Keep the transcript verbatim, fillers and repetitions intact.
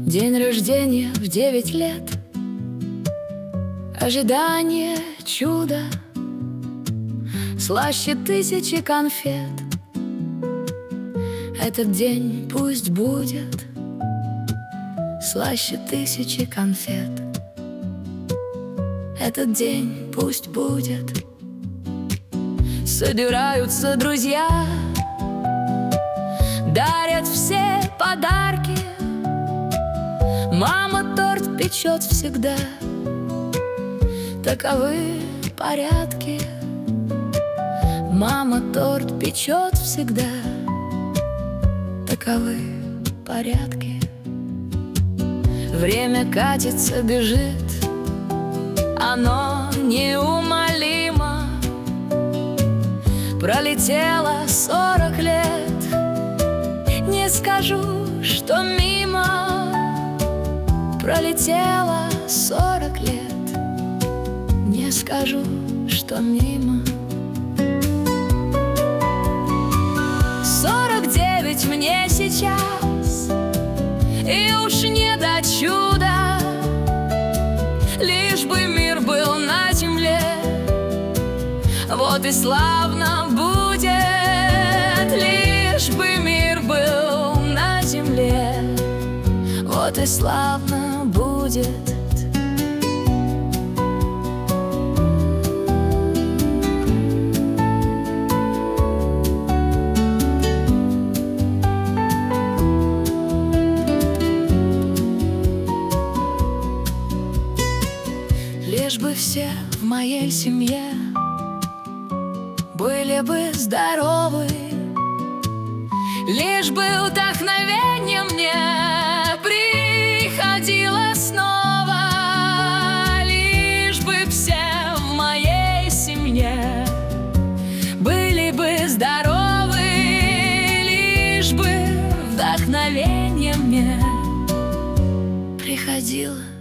День рождения в девять лет, ожидание чуда, слаще тысячи конфет. Этот день пусть будет слаще тысячи конфет. Этот день пусть будет. Собираются друзья, дарят все подарки. Мама торт печет всегда, таковы порядки. Мама торт печет всегда, таковы порядки. Время катится, бежит, оно неумолимо. Пролетело сорок лет, не скажу, что мимо. Пролетело сорок лет, не скажу, что мимо. Сорок девять мне сейчас, и уж не до чуда. Лишь бы мир был на земле, вот и славно будет. Лишь бы мир был на земле, вот и славно будет. Лишь бы все в моей семье были бы здоровы, лишь бы вдохновение мне приходило снова. Лишь бы все в моей семье были бы здоровы, лишь бы вдохновение мне приходило